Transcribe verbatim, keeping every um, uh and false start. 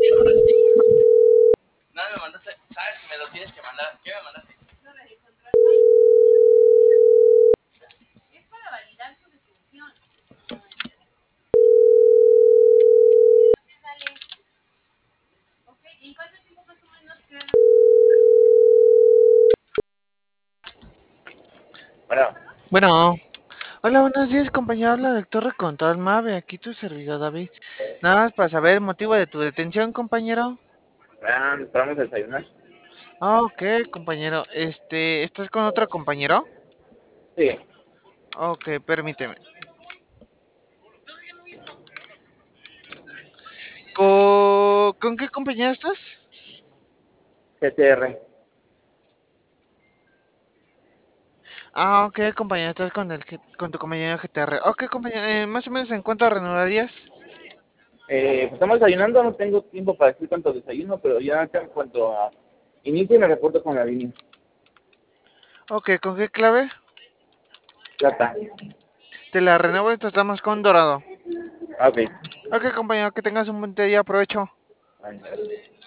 Nada, me mandaste, sabes que me lo tienes que mandar. ¿Qué me mandaste? Es para validar su defunción. Dale. Ok, ¿y cuánto tiempo más o menos queda? Bueno, Bueno, hola, buenos días, compañero. Habla del Torre Control Mave. Aquí tu servidor, David. Nada más para saber el motivo de tu detención, compañero. vean, vamos a desayunar. Ah, ok, compañero. Este, ¿estás con otro compañero? Sí, Ok, permíteme. ¿Con, ¿con qué compañero estás? G T R. Ah, ok, compañero, estás con el G- con tu compañero G T R. Ok, compañero, eh, más o menos en cuánto reanudarías. Eh, pues estamos desayunando, no tengo tiempo para decir cuánto desayuno, pero ya acá en cuanto a inicio me reporto con la línea. Ok, ¿con qué clave? Plata. Te la renuevo y te estamos con dorado. Ah, ok. Ok, compañero, que tengas un buen día, aprovecho. Ay,